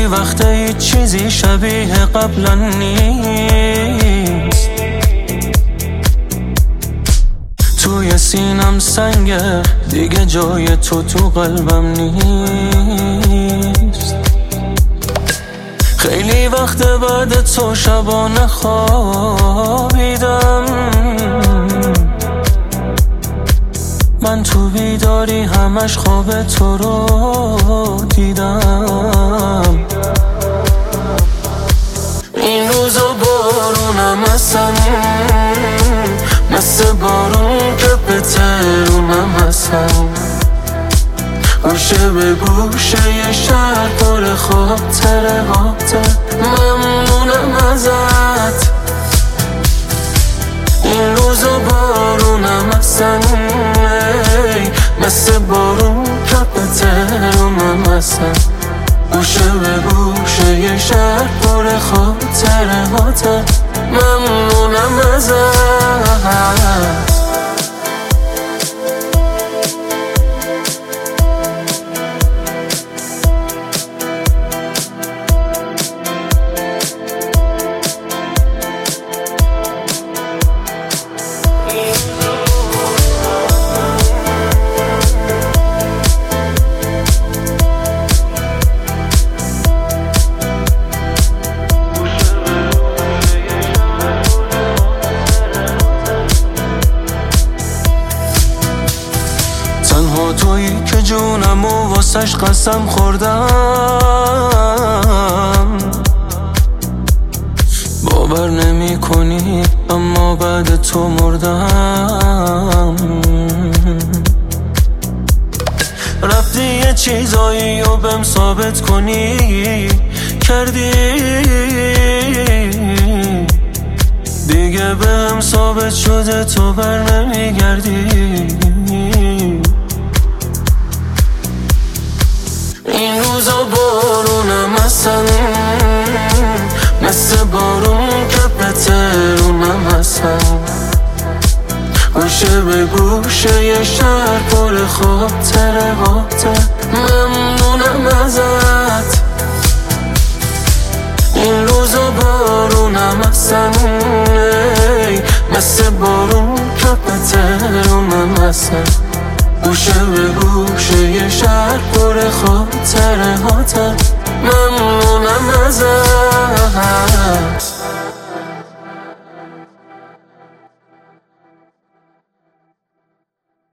خیلی وقته هیچ چیزی شبیه قبلا نیست. توی سینم سنگه دیگه، جای تو قلبم نیست. خیلی وقت بعد تو شبانه خوابیدم، من تو بیداری همش خواب تو رو دیدم. این روزا بارونم هستن، مثل بارون که به ترونم هستن. گوشه به گوشه یه شهر پر خاطره هاته، ممنونم ازت. این روزا بارونم هستن، مثل بارون که به ترونم هستن. گوشه به گوشه یه شهر پر خاطره هاته، ممنونم ازت. تنها تویی که جونم و واسش قسم خوردم. باور نمی کنی اما بعد تو مردم. رفتی یه چیزایی و بهم ثابت کنی، کردی دیگه بهم ثابت شده تو بر نمیگردی. این روزا بارونم هستن، مثل بارون که به ترونم هستن. گوشه به گوشه یه شهر پر خاطره هاته، ممنونم ازت. این روزا بارونم هستن، مثل بارون که به ترونم هستن. گوشه به گوشه یه شهر پر خاطره هاته، ممنونم ازت.